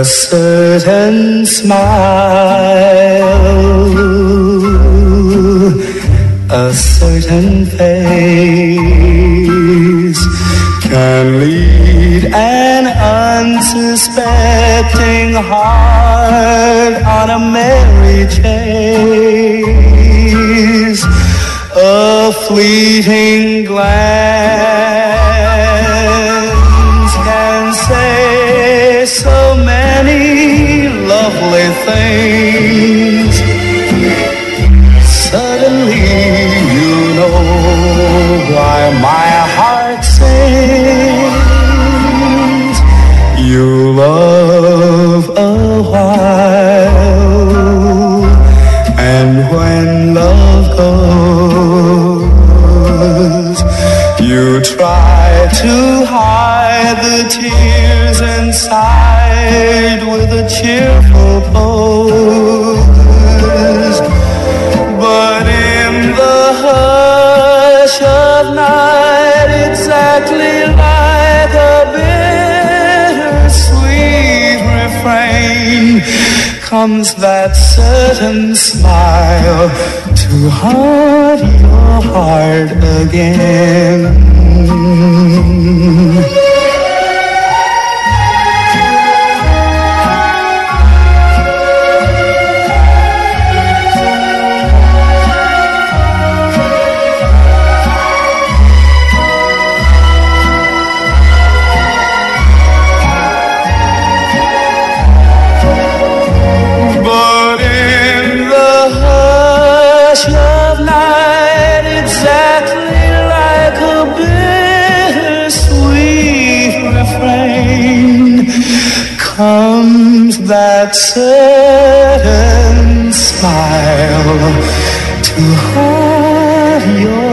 certain smile, a certain face can lead an unsuspecting heart on a merry chase. A fleeting glance can say so many lovely things. Suddenly you know why my heart sings. You love a while, and when love goes, you try to hide the tears inside with a cheerful pose. But in the hush of night, exactly like a bittersweet refrain, comes that certain smile to haunt your heart again. Comes that certain smile to haunt your